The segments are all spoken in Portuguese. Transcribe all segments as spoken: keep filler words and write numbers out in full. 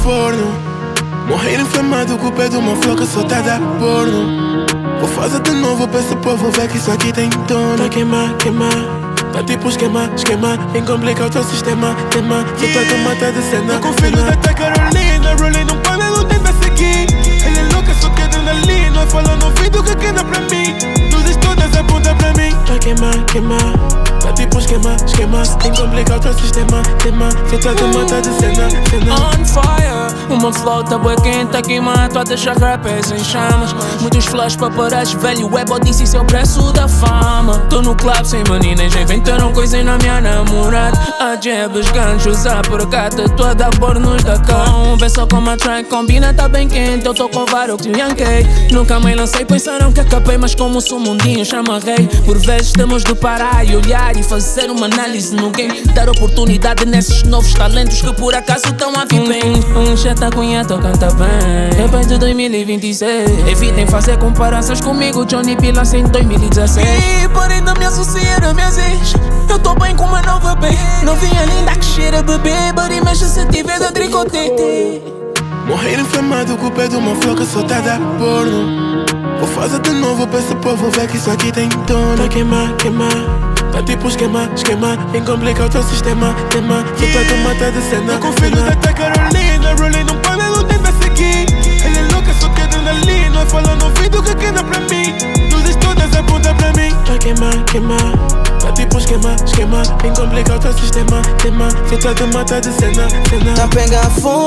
forno. Morrer inflamado com o pé de uma flor que só tá a dar porno. Vou fazer de novo pra esse povo ver que isso aqui tem dono. Tá queimar, queimar, tá tipo esquema, esquema. Vem complicar o teu sistema, tema. Só tá de matar de cena. Eu confio no da Carolina, rolling num pano, não tenta seguir. Ele é louca, só que adrenalina. Fala no ouvido que quer pra mim. Luzes todas apontam pra mim. Tá queimar, queimar, tá tipo esquema, esquema. Vem complicar o teu sistema, tema. Só tá de matar de cena, cena. On fire, uma flota bué quente a queimar, tô a deixar rappers em chamas. Muitos flash para parar, velho, é bodice, isso é o preço da fama. Tô no club sem meninas, já inventaram coisa na minha namorada. A jebes, ganchos, a porca, tatuada a bornos da cão. Vê só como a track combina, tá bem quente, eu tô com vários que yankei. Nunca me lancei, pensaram que acabei, mas como sou mundinho, chama rei. Por vezes temos de parar e olhar e fazer uma análise no game. Dar oportunidade nesses novos talentos que por acaso estão a vir bem. Um chata cunhado canta bem, depois de dois mil e vinte e seis. Evitem fazer comparações comigo, Johnny Pilas em dois mil e dezesseis. E parem de me associar a minhas ex. Eu tô bem com uma nova bem. Novinha linda que cheira bebê, body mexe se tiver de tricotete. Morrer inflamado com o pé de uma flor que só tá a dar porno. Vou fazer de novo pra esse povo ver que isso aqui tem dono. Tá queimar, queimar, tá tipo esquema, esquema. Vem complicar o teu sistema, tema. Só tá de matar de cena. Eu confio no da Carolina, rolling num pano, não tenta seguir. Ele é louca, só que adrenalina. Fala no ouvido que quer pra mim. Luzes todas apontam pra mim. Tá queimar, queimar, tá tipo esquema, esquema. Vem complicar o teu sistema, tema. Só tá de matar de cena, cena. Tá pega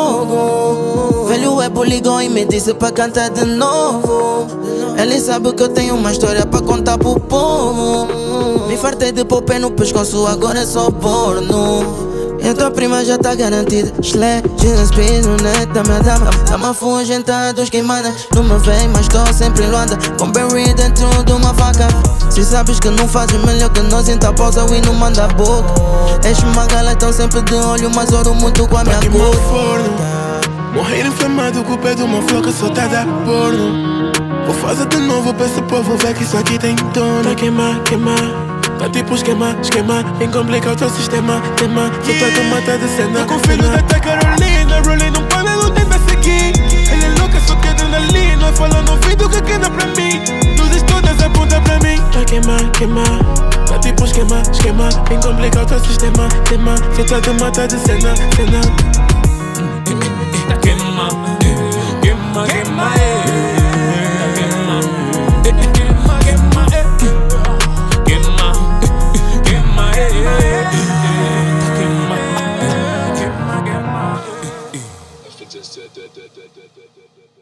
fogo, velho é poligon e me disse pra cantar de novo. Ele sabe que eu tenho uma história pra contar pro povo. Me fartei de pôr pé no pescoço, agora é só porno. E a tua prima já tá garantida. Sled, jeans, piso, net, dá-me a dama. Dá-me a fugenta dos queimadas. Não me vem, mas tô sempre em Luanda. Com berry dentro de uma faca. Se sabes que não fazes melhor que nós, então pausa e não manda a boca. Este magala tão sempre de olho, mas oro muito com a minha cor. Morrer inflamado com o pé de uma flor que só tá a dar porno. Vou fazer de novo pra esse povo ver que isso aqui tem dono. Tá queimar, queimar, tá tipo esquema, esquema. Vem complicar o teu sistema, tema. Só tá de matar de cena. Eu confio no da Carolina, rolling num pano, não tenta seguir. Ele é louca, só que adrenalina. Fala no ouvido que quer pra mim. Luzes todas apontam pra mim. Tá queimar, queimar, tá tipo esquema, esquema. Vem complicar o teu sistema, tema. Só tá de matar de cena, cena. Queima, queima, queima, Just